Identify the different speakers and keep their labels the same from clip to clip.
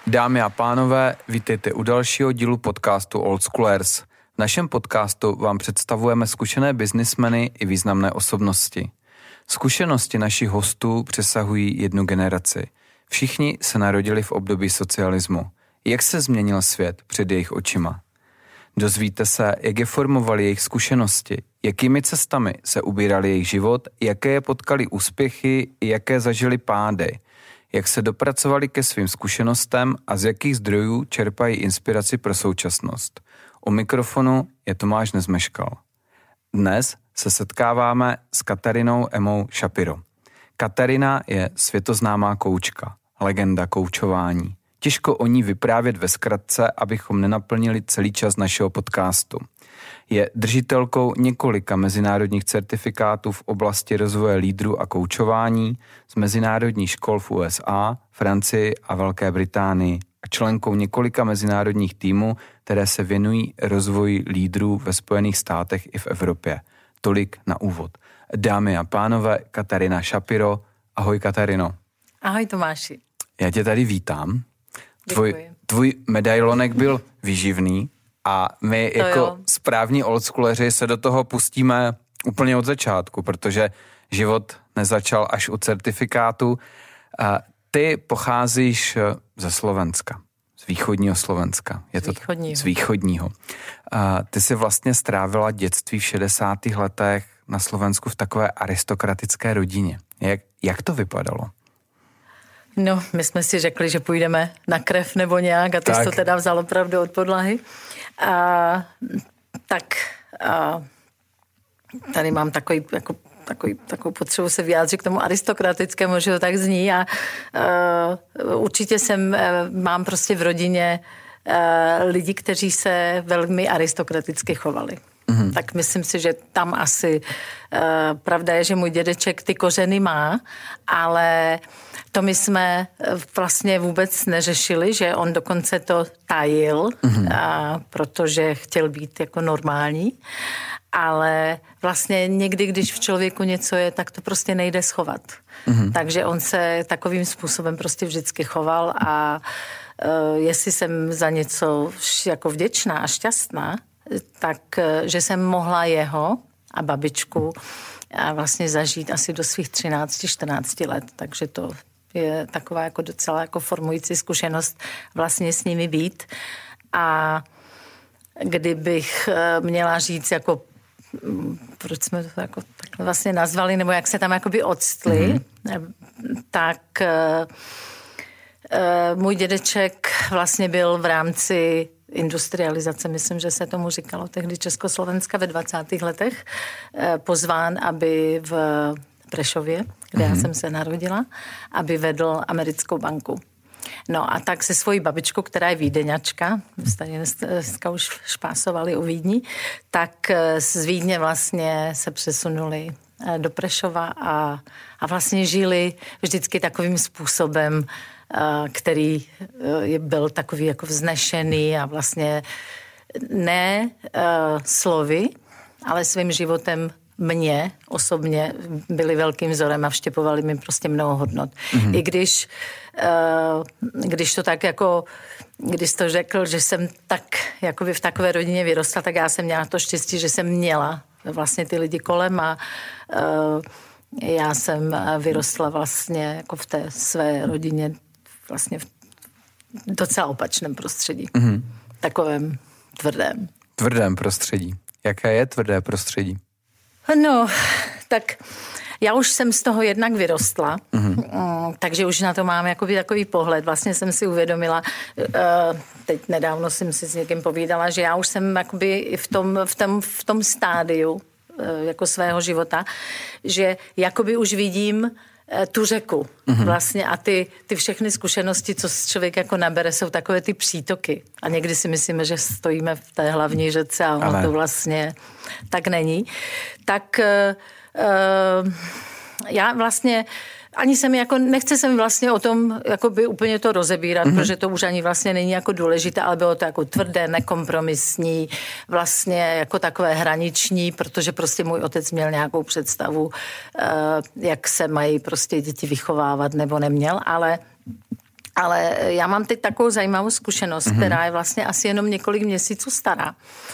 Speaker 1: Dámy a pánové, vítejte u dalšího dílu podcastu Old Schoolers. V našem podcastu vám představujeme zkušené biznismeny i významné osobnosti. Zkušenosti našich hostů přesahují jednu generaci. Všichni se narodili v období socialismu. Jak se změnil svět před jejich očima? Dozvíte se, jak je formovali jejich zkušenosti, jakými cestami se ubírali jejich život, jaké je potkali úspěchy i jaké zažili pády, jak se dopracovali ke svým zkušenostem a z jakých zdrojů čerpají inspiraci pro současnost. U mikrofonu je Tomáš Nezmeškal. Dnes se setkáváme s Katarinou Emou Shapiro. Katarina je světoznámá koučka, legenda koučování. Těžko o ní vyprávět ve zkratce, abychom nenaplnili celý čas našeho podcastu. Je držitelkou několika mezinárodních certifikátů v oblasti rozvoje lídrů a koučování z mezinárodních škol v USA, Francii a Velké Británii a členkou několika mezinárodních týmů, které se věnují rozvoji lídrů ve Spojených státech i v Evropě. Tolik na úvod. Dámy a pánové, Katarina Shapiro. Ahoj, Katarino.
Speaker 2: Ahoj, Tomáši.
Speaker 1: Já tě tady vítám.
Speaker 2: Děkuji.
Speaker 1: Tvůj medailonek byl výživný a my jako správní oldschooleři se do toho pustíme úplně od začátku, protože život nezačal až u certifikátu. Ty pocházíš ze Slovenska, z východního Slovenska. Z východního. Ty jsi vlastně strávila dětství v 60. letech na Slovensku v takové aristokratické rodině. Jak to vypadalo?
Speaker 2: No, my jsme si řekli, že půjdeme na krev nebo nějak a ty jsi to teda vzal opravdu od podlahy. Tady mám takovou potřebu se vyjádřit k tomu aristokratickému, že to tak zní a určitě mám prostě v rodině lidi, kteří se velmi aristokraticky chovali. Mm-hmm. Tak myslím si, že tam asi pravda je, že můj dědeček ty kořeny má, ale to my jsme vlastně vůbec neřešili, že on dokonce to tajil, protože chtěl být jako normální, ale vlastně někdy, když v člověku něco je, tak to prostě nejde schovat. Mm-hmm. Takže on se takovým způsobem prostě vždycky choval a jestli jsem za něco jako vděčná a šťastná, tak, že jsem mohla jeho a babičku vlastně zažít asi do svých 13-14 let, takže to je taková jako docela jako formující zkušenost vlastně s nimi být. A kdybych měla říct, jako proč jsme to jako takhle vlastně nazvali, nebo jak se tam jakoby odstli, tak můj dědeček vlastně byl v rámci industrializace, myslím, že se tomu říkalo tehdy Československa ve 20. letech, pozván, aby v Prešově, kde já jsem se narodila, aby vedl americkou banku. No a tak se svojí babičkou, která je Vídeňačka, tady dneska už špásovali u Vídni, tak z Vídně vlastně se přesunuli do Prešova a vlastně žili vždycky takovým způsobem, který byl takový jako vznešený a vlastně ne slovy, ale svým životem mě osobně byli velkým vzorem a vštěpovali mi prostě mnoho hodnot. Mm-hmm. I když to tak jako, když to řekl, že jsem tak jakoby v takové rodině vyrostla, tak já jsem měla to štěstí, že jsem měla vlastně ty lidi kolem a já jsem vyrostla vlastně jako v té své rodině vlastně v docela opačném prostředí. Mm-hmm. Takovém tvrdém.
Speaker 1: Tvrdém prostředí. Jaké je tvrdé prostředí?
Speaker 2: No, tak já už jsem z toho jednak vyrostla, takže už na to mám jakoby takový pohled. Vlastně jsem si uvědomila, teď nedávno jsem si s někým povídala, že já už jsem jakoby v tom stádiu jako svého života, že jakoby už vidím tu řeku vlastně a ty všechny zkušenosti, co člověk jako nabere, jsou takové ty přítoky. A někdy si myslíme, že stojíme v té hlavní řece a ono to vlastně tak není. Tak já vlastně ani se mi jako, nechce se mi vlastně o tom jakoby úplně to rozebírat, protože to už ani vlastně není jako důležité, ale bylo to jako tvrdé, nekompromisní, vlastně jako takové hraniční, protože prostě můj otec měl nějakou představu, jak se mají prostě děti vychovávat, nebo neměl, ale Ale já mám teď takovou zajímavou zkušenost, která je vlastně asi jenom několik měsíců stará.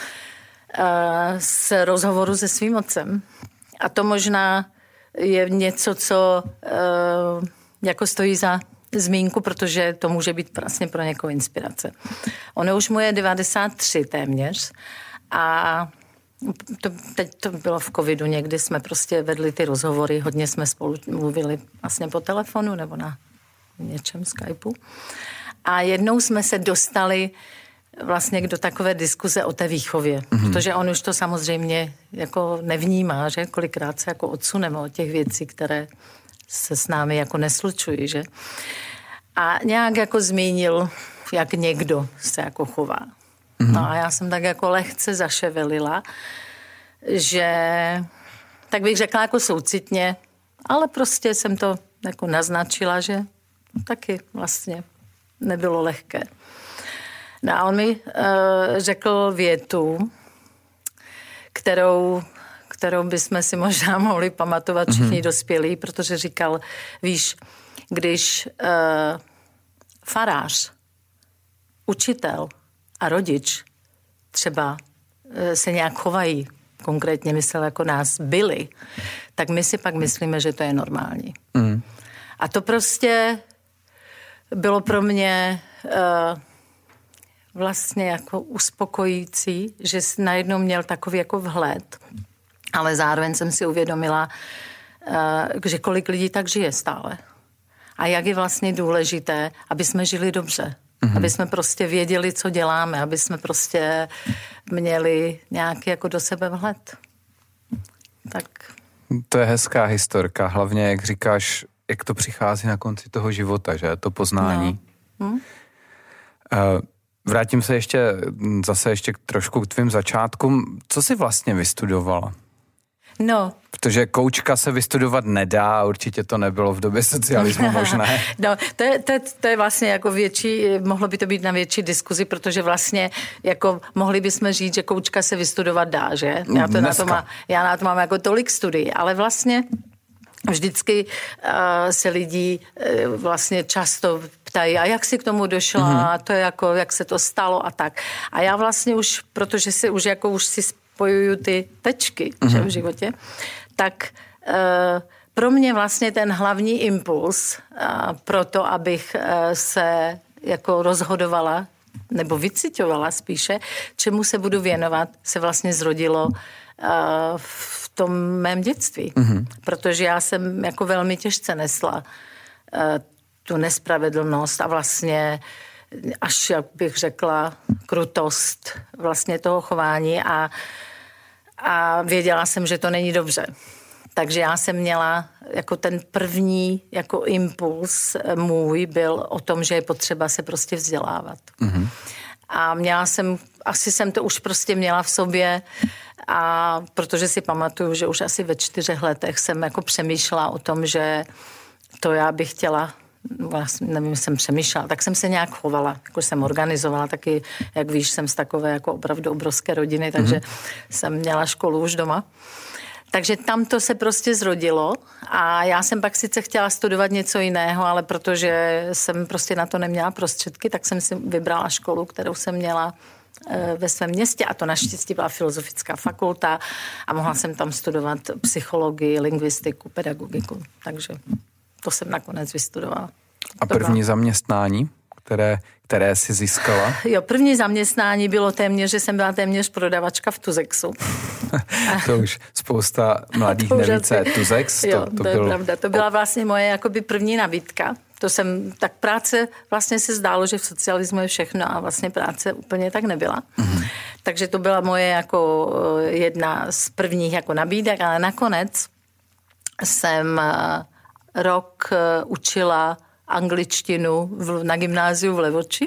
Speaker 2: Z rozhovoru se svým otcem. A to možná je něco, co jako stojí za zmínku, protože to může být vlastně pro někoho inspirace. Ono už mu je 93 téměř a teď to bylo v covidu, někdy jsme prostě vedli ty rozhovory, hodně jsme spolu mluvili vlastně po telefonu nebo na něčem Skypeu. A jednou jsme se dostali vlastně do takové diskuze o té výchově, protože on už to samozřejmě jako nevnímá, že kolikrát se jako odsuneme od těch věcí, které se s námi jako neslučují, že? A nějak jako zmínil, jak někdo se jako chová. No a já jsem tak jako lehce zaševelila, že tak bych řekla jako soucitně, ale prostě jsem to jako naznačila, že taky vlastně nebylo lehké. No a on mi řekl větu, kterou bychom si možná mohli pamatovat všichni dospělí, protože říkal, víš, když farář, učitel a rodič třeba se nějak chovají, konkrétně myslel jako nás byli, tak my si pak myslíme, že to je normální. A to prostě bylo pro mě vlastně jako uspokojící, že najednou měl takový jako vhled, ale zároveň jsem si uvědomila, že kolik lidí tak žije stále. A jak je vlastně důležité, aby jsme žili dobře. Aby jsme prostě věděli, co děláme, aby jsme prostě měli nějaký jako do sebe vhled. Tak.
Speaker 1: To je hezká historka, hlavně jak říkáš, jak to přichází na konci toho života, že? To poznání. No. Vrátím se ještě trošku k tvým začátkům. Co jsi vlastně vystudovala?
Speaker 2: No.
Speaker 1: Protože koučka se vystudovat nedá, určitě to nebylo v době socialismu možné.
Speaker 2: No, to je vlastně jako mohlo by to být na větší diskuzi, protože vlastně jako mohli bychom říct, že koučka se vystudovat dá, že? Já na to mám jako tolik studií, ale vlastně vždycky se lidi vlastně často ptají, a jak jsi k tomu došla, to je jako, jak se to stalo a tak. A já vlastně už, protože už si spojuju ty tečky že, v životě, tak pro mě vlastně ten hlavní impuls pro to, abych se jako rozhodovala, nebo vyciťovala spíše, čemu se budu věnovat, se vlastně zrodilo v tom mém dětství. Protože já jsem jako velmi těžce nesla tu nespravedlnost a vlastně až, jak bych řekla, krutost vlastně toho chování a věděla jsem, že to není dobře. Takže já jsem měla jako ten první jako impuls můj byl o tom, že je potřeba se prostě vzdělávat. A asi jsem to už prostě měla v sobě a protože si pamatuju, že už asi ve 4 letech jsem jako přemýšlela o tom, že to já bych chtěla, vlastně nevím, jsem přemýšlela, tak jsem se nějak chovala, jako jsem organizovala taky, jak víš, jsem z takové jako opravdu obrovské rodiny, takže jsem měla školu už doma. Takže tam to se prostě zrodilo a já jsem pak sice chtěla studovat něco jiného, ale protože jsem prostě na to neměla prostředky, tak jsem si vybrala školu, kterou jsem měla ve svém městě a to naštěstí byla Filozofická fakulta a mohla jsem tam studovat psychologii, lingvistiku, pedagogiku, takže to jsem nakonec vystudovala.
Speaker 1: A první zaměstnání, které jsi získala?
Speaker 2: Jo, první zaměstnání bylo téměř, že jsem byla téměř prodavačka v Tuzexu.
Speaker 1: To už spousta mladých neví, co je Tuzex.
Speaker 2: Jo, to je pravda. To byla vlastně moje jakoby první nabídka. Tak práce vlastně se zdálo, že v socialismu je všechno a vlastně práce úplně tak nebyla. Takže to byla moje jako jedna z prvních jako nabídek, ale nakonec jsem rok učila angličtinu na gymnáziu v Levoči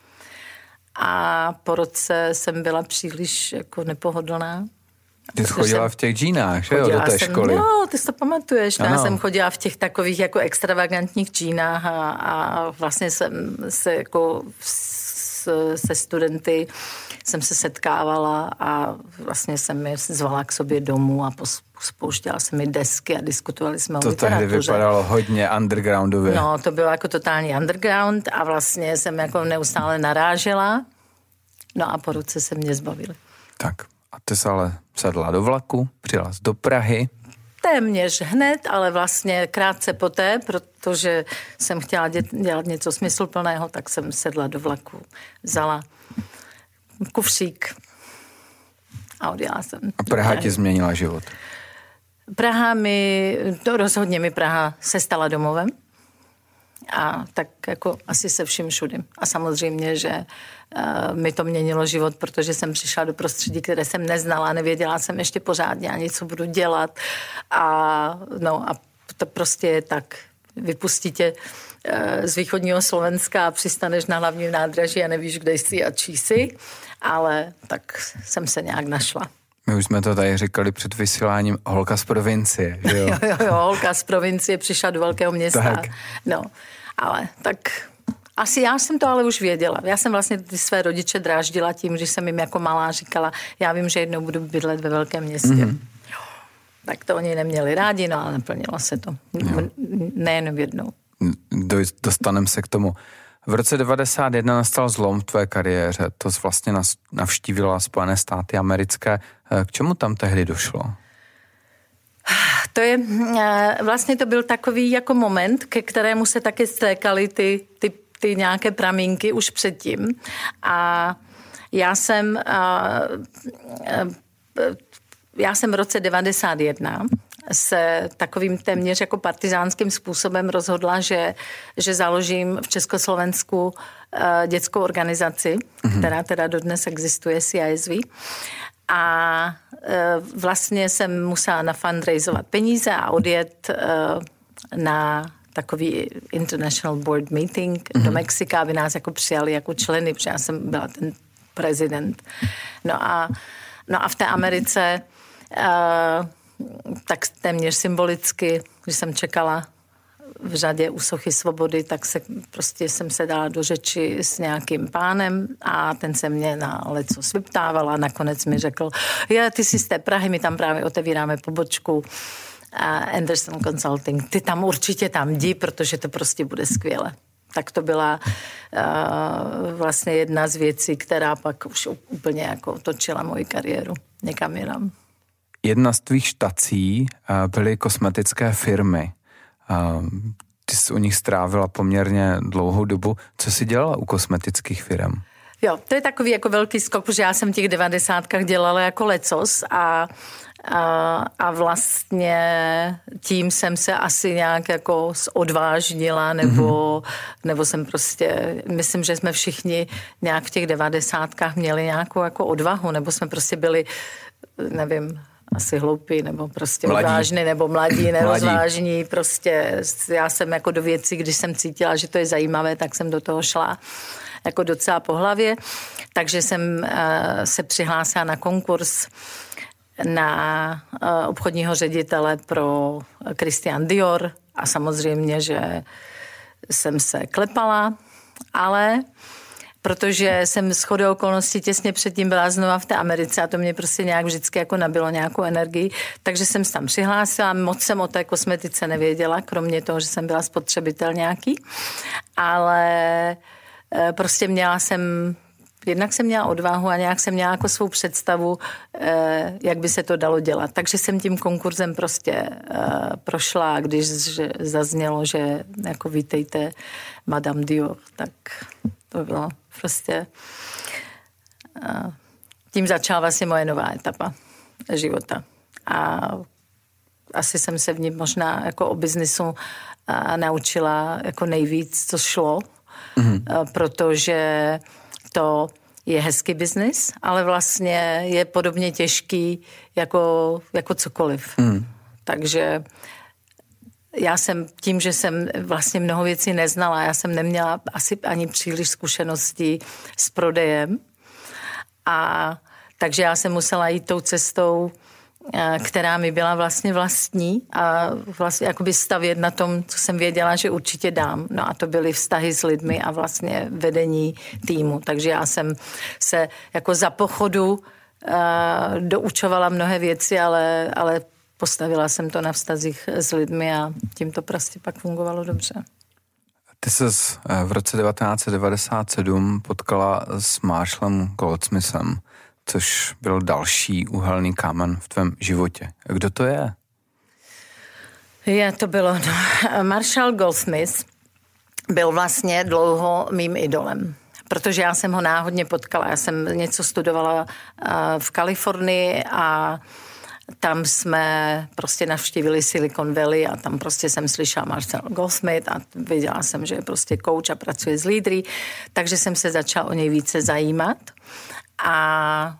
Speaker 2: a po roce jsem byla příliš jako nepohodlná.
Speaker 1: Ty jsi chodila v těch džínách, že jo, do té školy?
Speaker 2: No, ty si to pamatuješ. Já jsem chodila v těch takových jako extravagantních džínách a vlastně jsem se jako se studenty jsem se setkávala a vlastně jsem je zvala k sobě domů a spouštěla jsem mi desky a diskutovali jsme o literatuře.
Speaker 1: To tehdy vypadalo hodně undergroundově.
Speaker 2: No, to bylo jako totální underground a vlastně jsem jako neustále narážela. No a po roce se mě zbavili.
Speaker 1: Tak a ty jsi ale sedla do vlaku, přijela do Prahy.
Speaker 2: Téměř hned, ale vlastně krátce poté, protože jsem chtěla dělat něco smysluplného, tak jsem sedla do vlaku, vzala kufřík a odjela jsem.
Speaker 1: A Praha ti změnila život?
Speaker 2: Rozhodně mi Praha se stala domovem. A tak jako asi se vším všudy. A samozřejmě, že mi to měnilo život, protože jsem přišla do prostředí, které jsem neznala, nevěděla jsem ještě pořádně ani, co budu dělat. A to prostě je tak. Vypustí tě z východního Slovenska a přistaneš na hlavním nádraží a nevíš, kde jsi a čí jsi. Ale tak jsem se nějak našla.
Speaker 1: My už jsme to tady říkali před vysíláním, holka z provincie, že jo?
Speaker 2: jo, holka z provincie přišla do velkého města.
Speaker 1: Tak.
Speaker 2: No, ale tak asi já jsem to ale už věděla. Já jsem vlastně ty své rodiče dráždila tím, že jsem jim jako malá říkala, já vím, že jednou budu bydlet ve velkém městě. Mm-hmm. Tak to oni neměli rádi, no ale naplnilo se to. Nejen jednou.
Speaker 1: Dostaneme se k tomu. V roce 1991 nastal zlom v tvé kariéře. To jsi vlastně navštívila Spojené státy americké. K čemu tam tehdy došlo?
Speaker 2: Vlastně to byl takový jako moment, ke kterému se taky stékaly ty nějaké pramínky už předtím. A já jsem v roce 1991 se takovým téměř jako partizánským způsobem rozhodla, že založím v Československu dětskou organizaci, která teda dodnes existuje, CISV. A vlastně jsem musela nafundraizovat peníze a odjet na takový International Board Meeting do Mexika, aby nás jako přijali jako členy, protože já jsem byla ten prezident. No a v té Americe tak téměř symbolicky, když jsem čekala v řadě u Sochy Svobody, tak jsem se dala do řeči s nějakým pánem a ten se mě na lecos vyptával a nakonec mi řekl, ty jsi z té Prahy, my tam právě otevíráme pobočku Anderson Consulting, ty tam určitě jdi, protože to prostě bude skvěle. Tak to byla vlastně jedna z věcí, která pak už úplně jako točila moji kariéru někam jinam.
Speaker 1: Jedna z tvých štací byly kosmetické firmy. Ty jsi u nich strávila poměrně dlouhou dobu. Co jsi dělala u kosmetických firm?
Speaker 2: Jo, to je takový jako velký skok, protože já jsem v těch 90kách dělala jako lecos a vlastně tím jsem se asi nějak jako odvážnila nebo jsem prostě, myslím, že jsme všichni nějak v těch 90kách měli nějakou jako odvahu, nebo jsme prostě byli, nevím, asi hloupí, nebo prostě odvážní, nebo mladí, nerozvážní. Prostě já jsem jako do věcí, když jsem cítila, že to je zajímavé, tak jsem do toho šla jako docela po hlavě. Takže jsem se přihlásila na konkurs na obchodního ředitele pro Christian Dior a samozřejmě, že jsem se klepala, ale protože jsem shodou okolností těsně předtím byla znova v té Americe a to mě prostě nějak vždycky jako nabilo nějakou energii, takže jsem se tam přihlásila, moc jsem o té kosmetice nevěděla, kromě toho, že jsem byla spotřebitel nějaký, ale prostě jednak jsem měla odvahu a nějak jsem měla jako svou představu, jak by se to dalo dělat. Takže jsem tím konkurzem prostě prošla a když zaznělo, že jako vítejte Madame Dior, tak to bylo prostě... Tím začala vlastně moje nová etapa života. A asi jsem se v ní možná jako o biznisu naučila jako nejvíc, co šlo, protože to je hezký biznis, ale vlastně je podobně těžký jako cokoliv. Takže já jsem tím, že jsem vlastně mnoho věcí neznala, já jsem neměla asi ani příliš zkušeností s prodejem. A takže já jsem musela jít tou cestou která mi byla vlastně vlastní a vlastně jakoby stavět na tom, co jsem věděla, že určitě dám. No a to byly vztahy s lidmi a vlastně vedení týmu. Takže já jsem se jako za pochodu doučovala mnohé věci, ale postavila jsem to na vztazích s lidmi a tím to prostě pak fungovalo dobře.
Speaker 1: Ty ses v roce 1997 potkala s Marshallem Goldsmithem, což byl další úhelný kámen v tvém životě. Kdo to je?
Speaker 2: To bylo. Marshall Goldsmith byl vlastně dlouho mým idolem, protože já jsem ho náhodně potkala. Já jsem něco studovala v Kalifornii a tam jsme prostě navštívili Silicon Valley a tam prostě jsem slyšela Marshall Goldsmith a věděla jsem, že je prostě coach a pracuje s lídry, takže jsem se začala o něj více zajímat a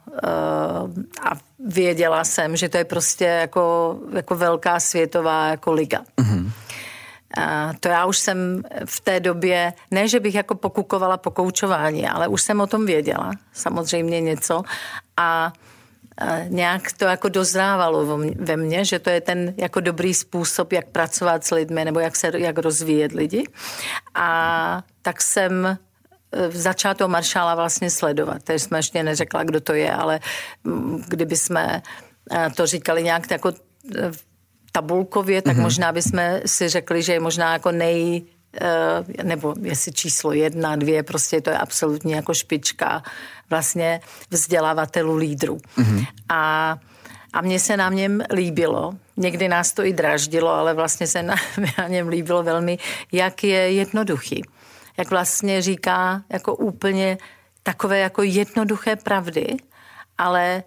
Speaker 2: věděla jsem, že to je prostě jako velká světová jako liga. Mm-hmm. To já už jsem v té době, ne, že bych jako pokukovala po koučování, ale už jsem o tom věděla, samozřejmě něco a nějak to jako dozrávalo ve mně, že to je ten jako dobrý způsob, jak pracovat s lidmi nebo jak rozvíjet lidi. A tak jsem začala toho Marshalla vlastně sledovat. Takže jsme ještě neřekla, kdo to je, ale kdyby jsme to říkali nějak jako tabulkově, tak možná bychom si řekli, že je možná jako nebo jestli číslo 1, 2, prostě to je absolutně jako špička vlastně vzdělávatelů lídrů. Mm-hmm. A mně se na něm líbilo, někdy nás to i draždilo, ale vlastně se na něm líbilo velmi, jak je jednoduchý. Jak vlastně říká jako úplně takové jako jednoduché pravdy, ale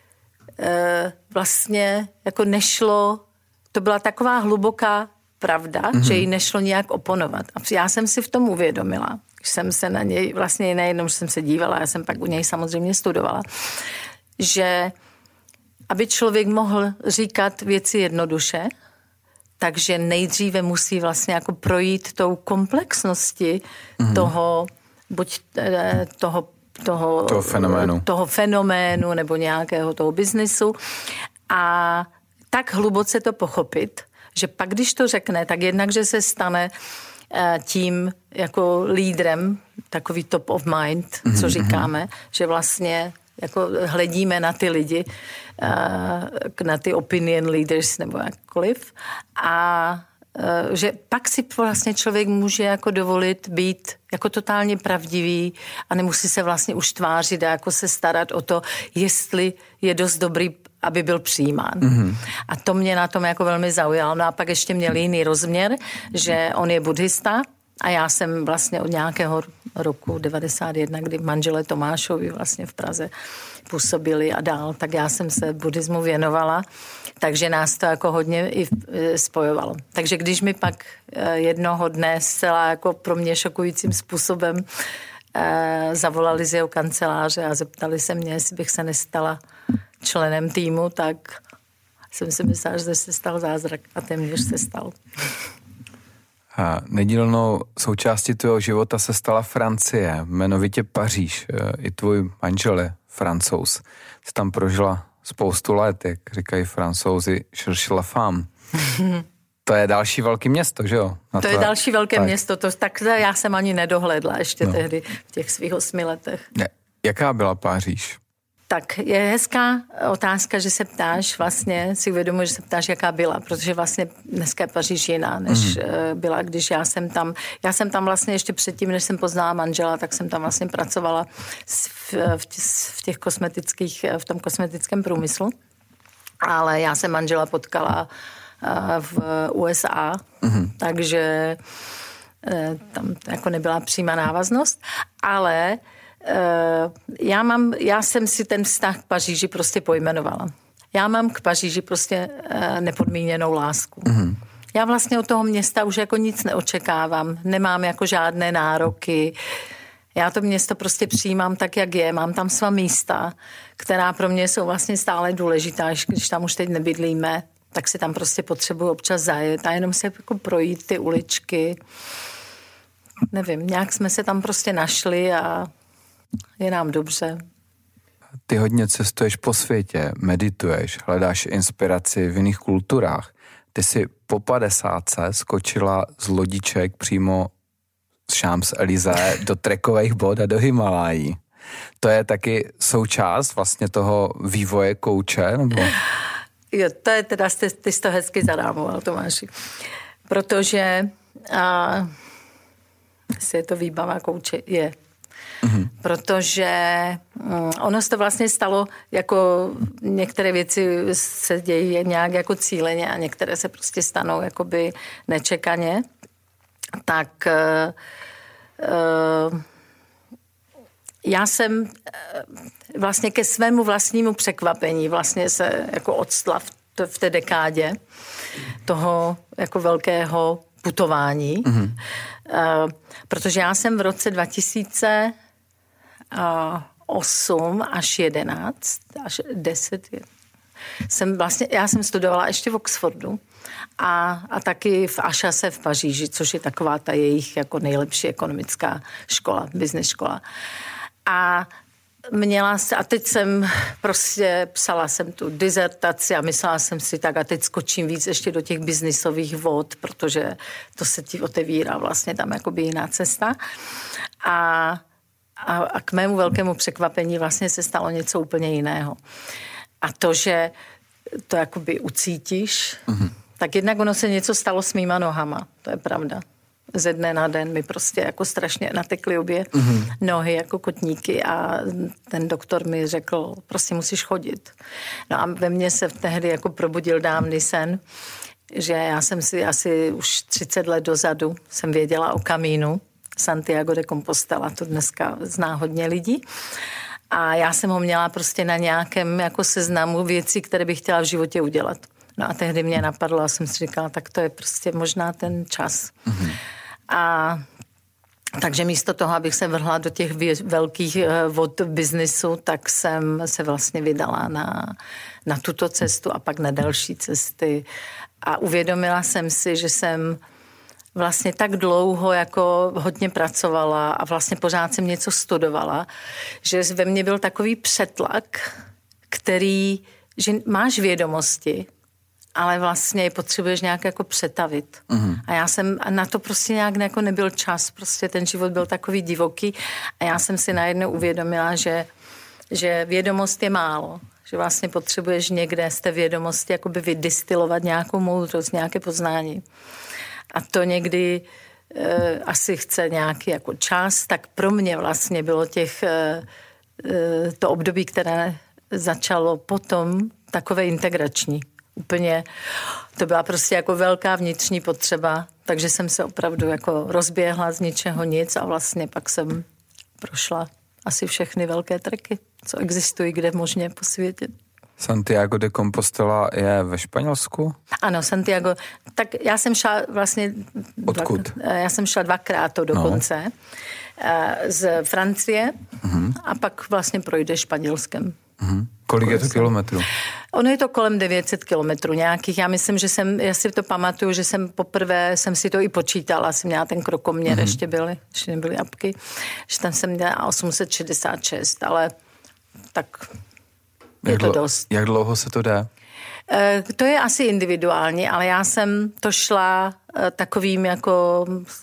Speaker 2: vlastně jako nešlo, to byla taková hluboká pravda, že jí nešlo nějak oponovat. A já jsem si v tom uvědomila, když jsem se na něj, vlastně nejenom, že jsem se dívala, já jsem pak u něj samozřejmě studovala, že aby člověk mohl říkat věci jednoduše, takže nejdříve musí vlastně jako projít tou komplexnosti toho fenoménu nebo nějakého toho biznisu a tak hluboce to pochopit, že pak, když to řekne, tak jednak, že se stane tím jako lídrem, takový top of mind, co říkáme, že vlastně jako hledíme na ty lidi, na ty opinion leaders nebo jakkoliv a že pak si vlastně člověk může jako dovolit být jako totálně pravdivý a nemusí se vlastně už tvářit a jako se starat o to, jestli je dost dobrý, aby byl přijímán. Mm-hmm. A to mě na tom jako velmi zaujalo. No a pak ještě měl jiný rozměr, že on je buddhista a já jsem vlastně od nějakého roku 91, kdy manželé Tomášovi vlastně v Praze působili a dál, tak já jsem se buddhismu věnovala, takže nás to jako hodně i spojovalo. Takže když mi pak jednoho dne zcela jako pro mě šokujícím způsobem zavolali z jeho kanceláře a zeptali se mě, jestli bych se nestala členem týmu, tak jsem si myslela, že se stal zázrak a téměř se stal.
Speaker 1: A nedílnou součástí tvého života se stala Francie, jmenovitě Paříž. I tvůj manžel je Francouz. Jsi tam prožila spoustu let, jak říkají Francouzi, cherche la femme. To je další velké město, že jo?
Speaker 2: To je další velké město, tak já jsem ani nedohlédla ještě tehdy v těch svých 8 letech.
Speaker 1: Jaká byla Paříž?
Speaker 2: Tak je hezká otázka, že se ptáš, vlastně si uvědomuji, že se ptáš, jaká byla, protože vlastně dneska je Paříž jiná, než byla, když já jsem tam vlastně ještě předtím, než jsem poznala manžela, tak jsem tam vlastně pracovala v tom kosmetickém průmyslu, ale já jsem manžela potkala v USA, takže tam jako nebyla přímá návaznost, ale já jsem si ten vztah k Paříži prostě pojmenovala. Já mám k Paříži prostě nepodmíněnou lásku. Já vlastně od toho města už jako nic neočekávám, nemám jako žádné nároky. Já to město prostě přijímám tak, jak je. Mám tam svá místa, která pro mě jsou vlastně stále důležitá, když tam už teď nebydlíme, tak si tam prostě potřebuji občas zajet a jenom se jako projít ty uličky. Nevím, nějak jsme se tam prostě našli a je nám dobře.
Speaker 1: Ty hodně cestuješ po světě, medituješ, hledáš inspiraci v jiných kulturách. Ty si po 50 skočila z lodiček přímo z Champs-Élysées do trekových bod a do Himalají. To je taky součást vlastně toho vývoje kouče, nebo?
Speaker 2: Jo, to je teda, ty jsi to hezky zarámoval, Tomáši. Protože jestli je to výbava kouče, je. Mm-hmm. Protože ono se to vlastně stalo, jako některé věci se dějí nějak jako cíleně a některé se prostě stanou jakoby nečekaně. Tak já jsem vlastně ke svému vlastnímu překvapení vlastně se jako odstla v té dekádě toho jako velkého putování. Mm-hmm. Protože já jsem v roce 2008 až 11, až 10, já jsem studovala ještě v Oxfordu a taky v Ašase v Paříži, což je taková ta jejich jako nejlepší ekonomická škola, business škola. A teď jsem prostě psala jsem tu dizertaci a myslela jsem si tak a teď skočím víc ještě do těch biznisových vod, protože to se ti otevírá vlastně tam jakoby jiná cesta. A k mému velkému překvapení vlastně se stalo něco úplně jiného. A to, že to jakoby ucítíš, tak jednak ono se něco stalo s mýma nohama, to je pravda. Ze dne na den mi prostě jako strašně natekly obě nohy jako kotníky a ten doktor mi řekl, prostě musíš chodit. No a ve mně se tehdy jako probudil dávný sen, že já jsem si asi už 30 let dozadu jsem věděla o kamínu Santiago de Compostela, to dneska zná hodně lidí. A já jsem ho měla prostě na nějakém jako seznamu věcí, které bych chtěla v životě udělat. No a tehdy mě napadlo a jsem si říkala, tak to je prostě možná ten čas. Mm-hmm. A takže místo toho, abych se vrhla do těch velkých vod biznisu, tak jsem se vlastně vydala na tuto cestu a pak na další cesty. A uvědomila jsem si, že jsem vlastně tak dlouho jako hodně pracovala a vlastně pořád jsem něco studovala, že ve mně byl takový přetlak, že máš vědomosti, ale vlastně potřebuješ nějak jako přetavit. Mm-hmm. A já jsem na to prostě nějak jako nebyl čas, prostě ten život byl takový divoký a já jsem si najednou uvědomila, že vědomost je málo, že vlastně potřebuješ někde z té vědomosti jakoby vydistilovat nějakou moudrost, nějaké poznání. A to někdy asi chce nějaký jako čas, tak pro mě vlastně bylo to období, které začalo potom takové integrační. Úplně, to byla prostě jako velká vnitřní potřeba, takže jsem se opravdu jako rozběhla z ničeho nic a vlastně pak jsem prošla asi všechny velké treky, co existují kde možně po světě.
Speaker 1: Santiago de Compostela je ve Španělsku?
Speaker 2: Ano, Santiago. Tak já jsem šla vlastně...
Speaker 1: Odkud?
Speaker 2: Já jsem šla 2krát dokonce. No. Z Francie a pak vlastně projde Španělskem.
Speaker 1: Kolik je to kilometrů?
Speaker 2: Ono je to kolem 900 kilometrů nějakých. Já myslím, já si to pamatuju, že poprvé jsem si to i počítala, jsem měla ten krokoměr, ještě nebyly apky, že tam jsem měla 866, ale tak je to dost. Jak
Speaker 1: dlouho se to dá?
Speaker 2: To je asi individuální, ale já jsem to šla takovým jako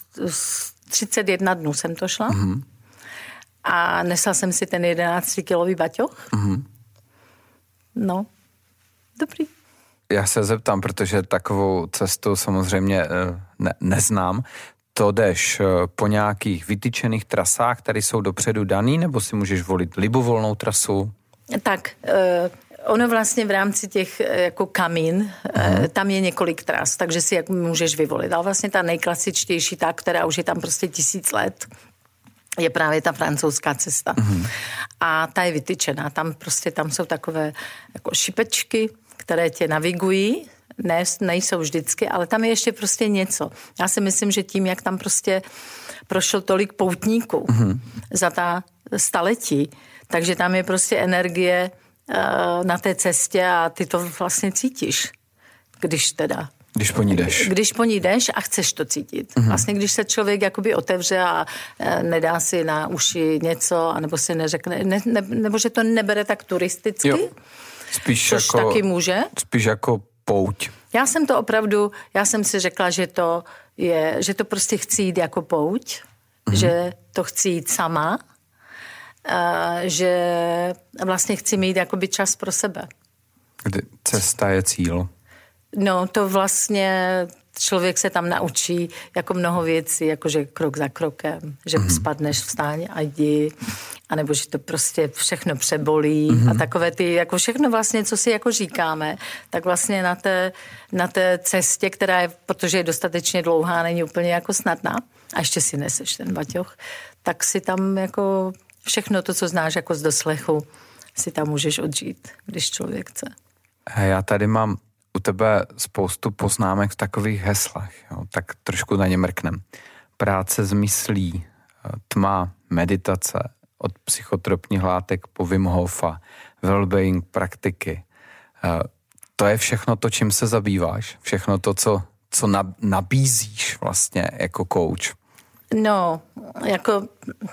Speaker 2: 31 dnů jsem to šla. A nesla jsem si ten 11-kilový baťoch. No, dobrý.
Speaker 1: Já se zeptám, protože takovou cestu samozřejmě neznám. To jdeš po nějakých vytyčených trasách, které jsou dopředu daný, nebo si můžeš volit libovolnou trasu?
Speaker 2: Tak, ono vlastně v rámci těch jako kamín, tam je několik tras, takže si jak můžeš vyvolit. Ale vlastně ta nejklasičtější, ta, která už je tam prostě 1000 let, je právě ta francouzská cesta. A ta je vytyčená. Tam jsou takové jako šipečky, které tě navigují. Nejsou vždycky, ale tam je ještě prostě něco. Já si myslím, že tím, jak tam prostě prošlo tolik poutníků za ta staletí, takže tam je prostě energie na té cestě a ty to vlastně cítíš, když teda
Speaker 1: Když po ní jdeš.
Speaker 2: Když po ní jdeš a chceš to cítit. Vlastně když se člověk jakoby otevře a nedá si na uši něco, anebo si neřekne, nebo že to nebere tak turisticky, jo.
Speaker 1: Spíš
Speaker 2: což
Speaker 1: jako,
Speaker 2: taky může.
Speaker 1: Spíš jako pouť.
Speaker 2: Já jsem si řekla, že to prostě chci jít jako pouť, že to chci jít sama, že vlastně chci mít jakoby čas pro sebe.
Speaker 1: Kdy cesta je cíl.
Speaker 2: No, to vlastně člověk se tam naučí jako mnoho věcí, jakože krok za krokem, že spadneš, vstáň a jdi, anebo že to prostě všechno přebolí a takové ty, jako všechno vlastně, co si jako říkáme, tak vlastně na té cestě, která je, protože je dostatečně dlouhá, není úplně jako snadná a ještě si neseš ten baťoch, tak si tam jako všechno to, co znáš jako z doslechu, si tam můžeš odžít, když člověk chce.
Speaker 1: Já tady mám u tebe spoustu poznámek v takových heslech, jo? Tak trošku na ně mrknem. Práce s myslí, tma, meditace, od psychotropních látek po Wim Hofa, well-being praktiky. To je všechno to, čím se zabýváš? Všechno to, co nabízíš vlastně jako coach?
Speaker 2: No, jako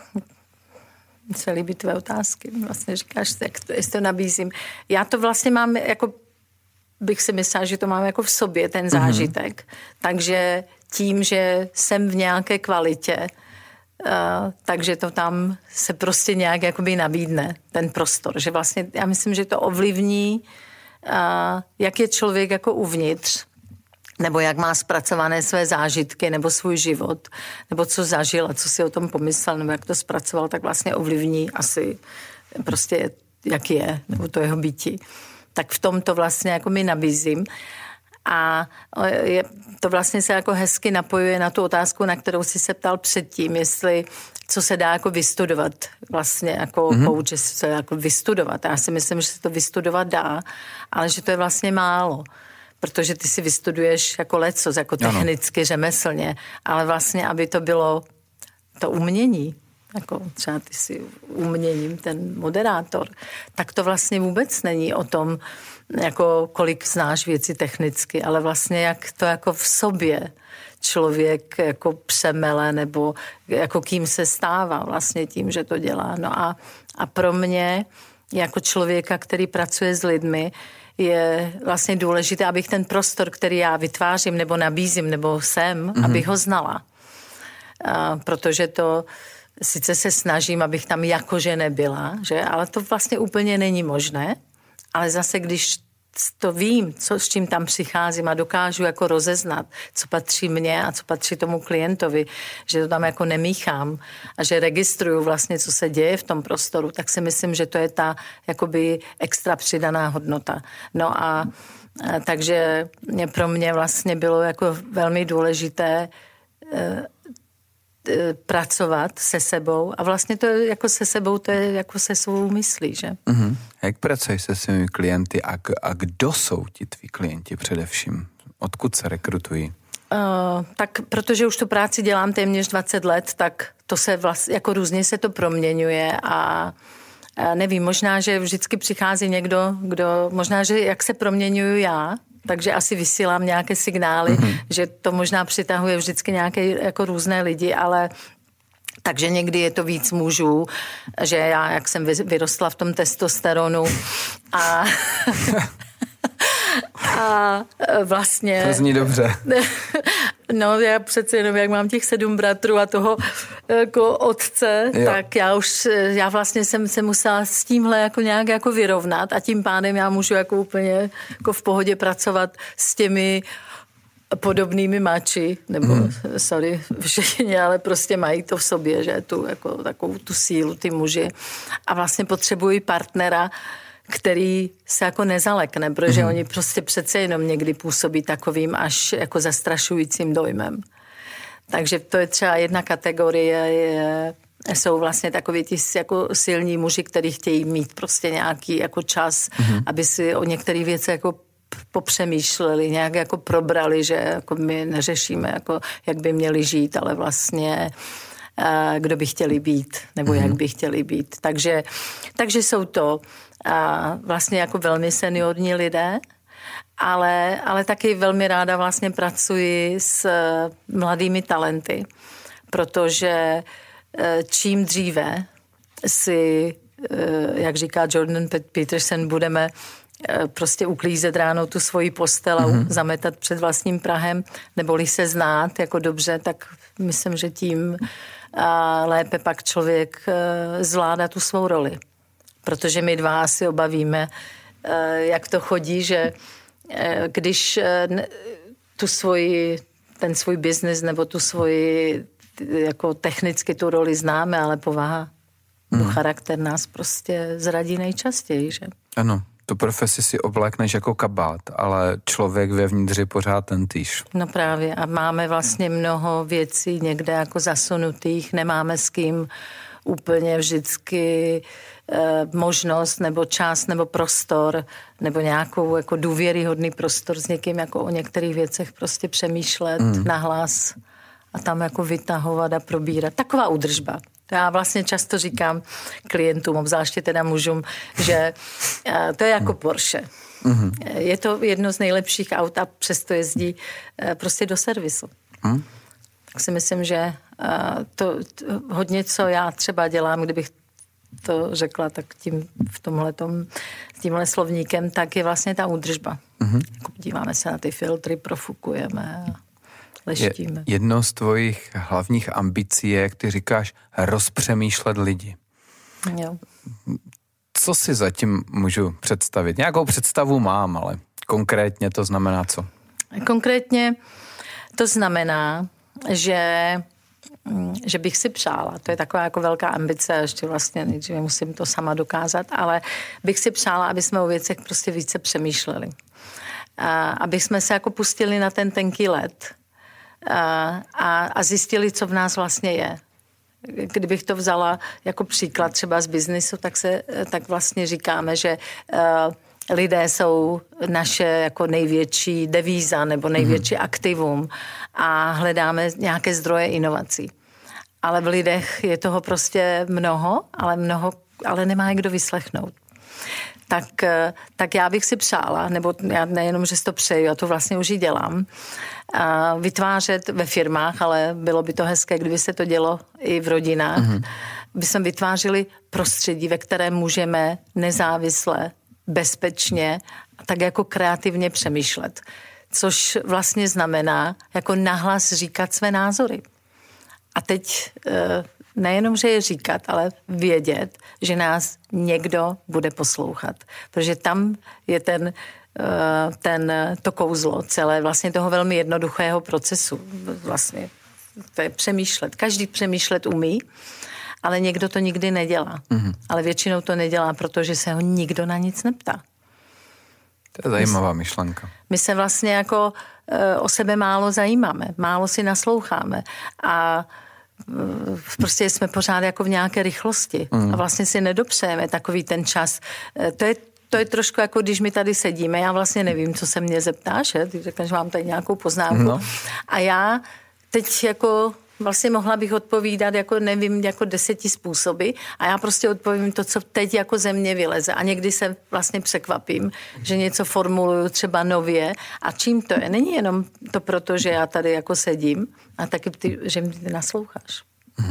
Speaker 2: se líbí tvé otázky. Vlastně říkáš, jak to nabízím. Já to vlastně mám jako bych si myslela, že to mám jako v sobě, ten zážitek. Takže tím, že jsem v nějaké kvalitě, takže to tam se prostě nějak jakoby nabídne, ten prostor. Že vlastně já myslím, že to ovlivní, jak je člověk jako uvnitř, nebo jak má zpracované své zážitky, nebo svůj život, nebo co zažil a co si o tom pomyslel, nebo jak to zpracoval, tak vlastně ovlivní asi prostě, jak je, nebo to jeho bytí. Tak v tom to vlastně jako mi nabízím. A to vlastně se jako hezky napojuje na tu otázku, na kterou jsi se ptal předtím, jestli co se dá jako vystudovat vlastně jako coach, že se jako vystudovat. Já si myslím, že se to vystudovat dá, ale že to je vlastně málo. Protože ty si vystuduješ jako lecos, jako technicky, řemeslně, ale vlastně, aby to bylo to umění, jako třeba ty si uměním ten moderátor, tak to vlastně vůbec není o tom, jako kolik znáš věci technicky, ale vlastně jak to jako v sobě člověk jako přemele nebo jako kým se stává vlastně tím, že to dělá. No a pro mě jako člověka, který pracuje s lidmi, je vlastně důležité, abych ten prostor, který já vytvářím nebo nabízím nebo jsem, abych ho znala. Protože to sice se snažím, abych tam jakože nebyla, že? Ale to vlastně úplně není možné. Ale zase, když to vím, s čím tam přicházím a dokážu jako rozeznat, co patří mně a co patří tomu klientovi, že to tam jako nemíchám a že registruju vlastně, co se děje v tom prostoru, tak si myslím, že to je ta jakoby extra přidaná hodnota. No a takže pro mě vlastně bylo jako velmi důležité pracovat se sebou a vlastně to je jako se sebou, to je jako se svou myslí, že?
Speaker 1: Jak pracuješ se svými klienty a kdo jsou ti tví klienti především? Odkud se rekrutují?
Speaker 2: Tak protože už tu práci dělám téměř 20 let, tak to se vlastně jako různě se to proměňuje a nevím, možná, že vždycky přichází někdo, možná, že jak se proměňuju já, takže asi vysílám nějaké signály, že to možná přitahuje vždycky nějaké jako různé lidi, ale takže někdy je to víc mužů, že já, jak jsem vyrostla v tom testosteronu a vlastně...
Speaker 1: To zní dobře.
Speaker 2: No, já přece jenom, jak mám těch 7 bratrů a toho jako otce, jo. Tak já vlastně jsem se musela s tímhle jako nějak jako vyrovnat a tím pádem já můžu jako úplně jako v pohodě pracovat s těmi podobnými mači, nebo sorry, všichni, ale prostě mají to v sobě, že tu jako takovou tu sílu, ty muži a vlastně potřebují partnera, který se jako nezalekne, protože oni prostě přece jenom někdy působí takovým až jako zastrašujícím dojmem. Takže to je třeba jedna kategorie, jsou vlastně takový ti jako silní muži, kteří chtějí mít prostě nějaký jako čas, aby si o některých věcech jako popřemýšleli, nějak jako probrali, že jako my neřešíme, jako jak by měli žít, ale vlastně kdo by chtěli být, nebo jak by chtěli být. Takže jsou to vlastně jako velmi seniorní lidé ale taky velmi ráda vlastně pracuji s mladými talenty, protože čím dříve si, jak říká Jordan Peterson, budeme prostě uklízet ráno tu svoji postel a zametat před vlastním prahem, neboli se znát jako dobře, tak myslím, že tím lépe pak člověk zvládá tu svou roli. Protože my dva asi oba víme, jak to chodí, že když ten svůj biznis nebo tu svoji jako technicky tu roli známe, ale povaha, charakter nás prostě zradí nejčastěji, že?
Speaker 1: Ano, tu profesi si oblékneš jako kabát, ale člověk vevnitř je pořád ten týž.
Speaker 2: No právě a máme vlastně mnoho věcí někde jako zasunutých, nemáme s kým úplně vždycky možnost nebo čas nebo prostor nebo nějakou jako důvěryhodný prostor s někým jako o některých věcech prostě přemýšlet nahlas a tam jako vytahovat a probírat. Taková údržba. Já vlastně často říkám klientům, obzvláště teda mužům, že to je jako Porsche. Je to jedno z nejlepších aut a přesto jezdí prostě do servisu. Tak si myslím, že to hodně, co já třeba dělám, kdybych to řekla, tak tímhle slovníkem, tak je vlastně ta údržba. Jako díváme se na ty filtry, profukujeme a leštíme.
Speaker 1: Jednou z tvojich hlavních ambicí je, jak ty říkáš, rozpřemýšlet lidi.
Speaker 2: Jo.
Speaker 1: Co si zatím můžu představit? Nějakou představu mám, ale konkrétně to znamená co?
Speaker 2: Konkrétně to znamená, že bych si přála, to je taková jako velká ambice, ještě vlastně nejdříve musím to sama dokázat, ale bych si přála, aby jsme o věcech prostě více přemýšleli. Aby jsme se jako pustili na ten tenký led a zjistili, co v nás vlastně je. Kdybych to vzala jako příklad třeba z biznisu, tak vlastně říkáme, že lidé jsou naše jako největší devíza nebo největší aktivum a hledáme nějaké zdroje inovací. Ale v lidech je toho prostě mnoho, ale nemá je kdo vyslechnout. Tak já bych si přála, nebo já nejenom, že si to přeju, já to vlastně už i dělám, vytvářet ve firmách, ale bylo by to hezké, kdyby se to dělo i v rodinách, by jsme vytvářeli prostředí, ve kterém můžeme nezávisle, bezpečně a tak jako kreativně přemýšlet. Což vlastně znamená jako nahlas říkat své názory. A teď nejenom, že je říkat, ale vědět, že nás někdo bude poslouchat. Protože tam je to kouzlo celé vlastně toho velmi jednoduchého procesu. Vlastně to je přemýšlet. Každý přemýšlet umí, ale někdo to nikdy nedělá. Ale většinou to nedělá, protože se ho nikdo na nic neptá.
Speaker 1: To je zajímavá myšlenka.
Speaker 2: My se vlastně jako o sebe málo zajímáme, málo si nasloucháme a prostě jsme pořád jako v nějaké rychlosti a vlastně si nedopřejeme takový ten čas. To je trošku jako, když my tady sedíme, já vlastně nevím, co se mě zeptáš, ty řekneš, že mám tady nějakou poznámku. No. A já teď jako vlastně mohla bych odpovídat jako nevím, jako 10 způsoby a já prostě odpovím to, co teď jako ze mě vyleze a někdy se vlastně překvapím, že něco formuluju třeba nově a čím to je? Není jenom to proto, že já tady jako sedím a taky že mi ty nasloucháš.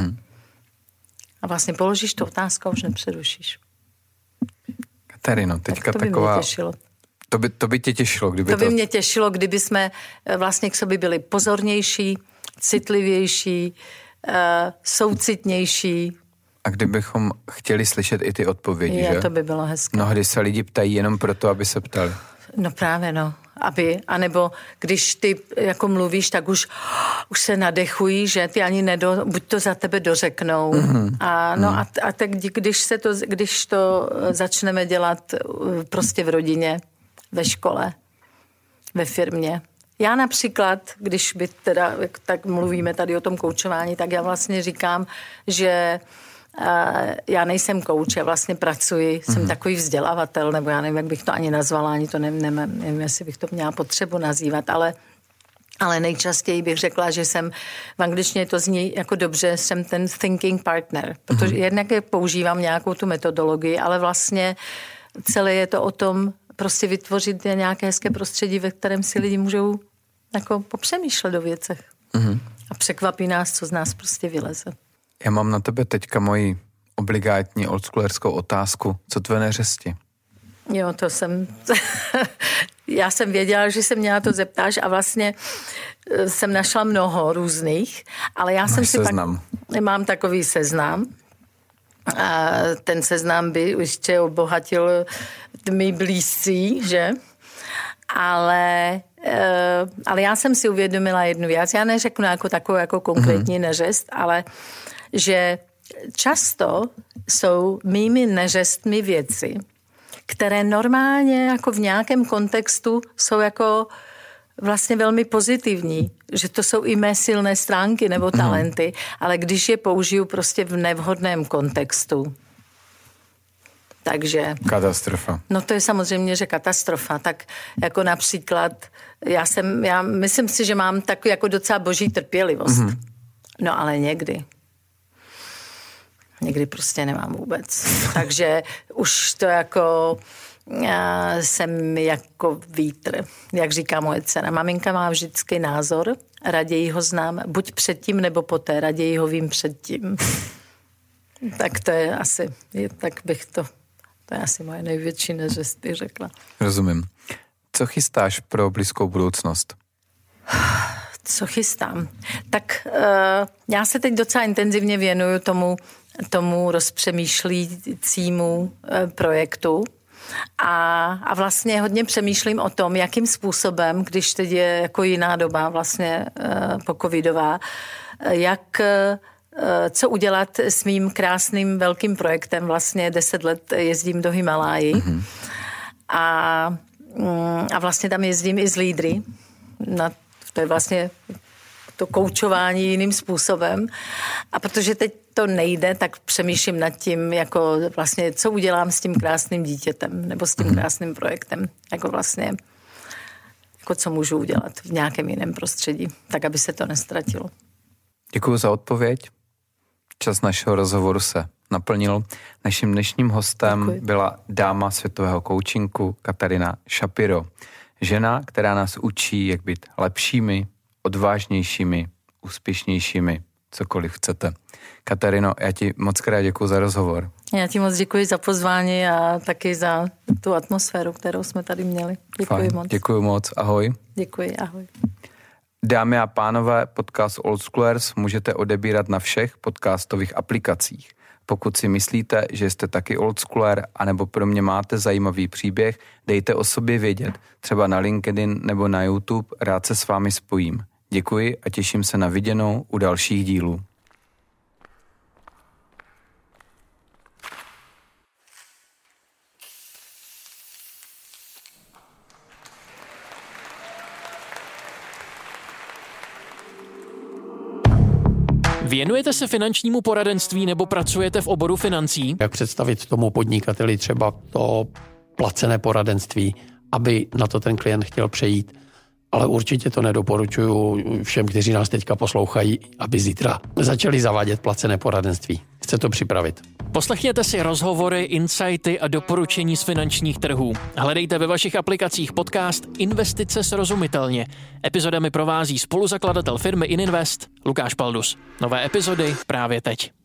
Speaker 2: A vlastně položíš tu otázku a už nepřerušíš.
Speaker 1: Katerino, teďka
Speaker 2: tak to by
Speaker 1: taková...
Speaker 2: Mě těšilo.
Speaker 1: To by tě těšilo, kdyby
Speaker 2: to... by mě těšilo, kdyby jsme vlastně k sobě byli pozornější, citlivější, soucitnější.
Speaker 1: A kdybychom chtěli slyšet i ty odpovědi, že?
Speaker 2: To by bylo hezké.
Speaker 1: Mnohdy se lidi ptají jenom proto, aby se ptali.
Speaker 2: No právě, no. Anebo když ty jako mluvíš, tak už se nadechují, že ty ani buď to za tebe dořeknou. A tak když to začneme dělat prostě v rodině, ve škole, ve firmě. Já například, když by teda, tak mluvíme tady o tom koučování, tak já vlastně říkám, že já nejsem kouč, já vlastně pracuji, jsem takový vzdělavatel, nebo já nevím, jak bych to ani nazvala, ani to nevím, jestli bych to měla potřebu nazývat, ale nejčastěji bych řekla, že jsem, v angličtině to zní jako dobře, jsem ten thinking partner, protože jednak používám nějakou tu metodologii, ale vlastně celé je to o tom prostě vytvořit nějaké hezké prostředí, ve kterém si lidi můžou jako popřemýšlet o věcech. A překvapí nás, co z nás prostě vyleze.
Speaker 1: Já mám na tebe teďka moji obligátní oldschoolerskou otázku. Co tvoje neřesti?
Speaker 2: Jo, to jsem... Já jsem věděla, že se mě na to zeptáš a vlastně jsem našla mnoho různých, ale já jsem si
Speaker 1: seznam.
Speaker 2: Mám takový seznam. A ten seznam by ještě obohatil mý blízcí, že? Ale já jsem si uvědomila jednu věc. Já neřeknu jako takovou jako konkrétní neřest, ale že často jsou mými neřestmi věci, které normálně jako v nějakém kontextu jsou jako vlastně velmi pozitivní, že to jsou i mé silné stránky nebo talenty, ale když je použiju prostě v nevhodném kontextu, takže...
Speaker 1: Katastrofa.
Speaker 2: No to je samozřejmě, že katastrofa. Tak jako například, já myslím si, že mám takový jako docela boží trpělivost. No ale někdy prostě nemám vůbec. Takže už to jako jsem jako vítr, jak říká moje dcera. Maminka má vždycky názor, raději ho znám, buď předtím nebo poté, raději ho vím předtím. Tak to je asi, to je asi moje největší neřest, bych řekla.
Speaker 1: Rozumím. Co chystáš pro blízkou budoucnost?
Speaker 2: Co chystám? Tak já se teď docela intenzivně věnuju tomu rozpřemýšlícímu projektu a vlastně hodně přemýšlím o tom, jakým způsobem, když teď je jako jiná doba vlastně pocovidová, co udělat s mým krásným velkým projektem. Vlastně 10 let jezdím do Himaláji a vlastně tam jezdím i s lídry. To je vlastně to koučování jiným způsobem. A protože teď to nejde, tak přemýšlím nad tím, jako vlastně, co udělám s tím krásným dítětem nebo s tím krásným projektem. Jako vlastně, jako co můžu udělat v nějakém jiném prostředí, tak aby se to nestratilo.
Speaker 1: Děkuji za odpověď. Čas našeho rozhovoru se naplnil. Naším dnešním hostem byla dáma světového coachingu Katarina Shapiro. Žena, která nás učí, jak být lepšími, odvážnějšími, úspěšnějšími, cokoliv chcete. Katarino, já ti moc krát děkuji za rozhovor.
Speaker 2: Já ti moc děkuji za pozvání a taky za tu atmosféru, kterou jsme tady měli. Děkuji moc.
Speaker 1: Děkuji moc, ahoj.
Speaker 2: Děkuji, ahoj.
Speaker 1: Dámy a pánové, podcast Oldschoolers můžete odebírat na všech podcastových aplikacích. Pokud si myslíte, že jste taky oldschooler, anebo pro mě máte zajímavý příběh, dejte o sobě vědět, třeba na LinkedIn nebo na YouTube, rád se s vámi spojím. Děkuji a těším se na viděnou u dalších dílů.
Speaker 3: Věnujete se finančnímu poradenství nebo pracujete v oboru financí?
Speaker 4: Jak představit tomu podnikateli třeba to placené poradenství, aby na to ten klient chtěl přejít. Ale určitě to nedoporučuju všem, kteří nás teďka poslouchají, aby zítra začali zavádět placené poradenství. Chce to připravit.
Speaker 3: Poslechněte si rozhovory, insighty a doporučení z finančních trhů. Hledejte ve vašich aplikacích podcast Investice srozumitelně. Epizodami provází spoluzakladatel firmy Ininvest Lukáš Paldus. Nové epizody právě teď.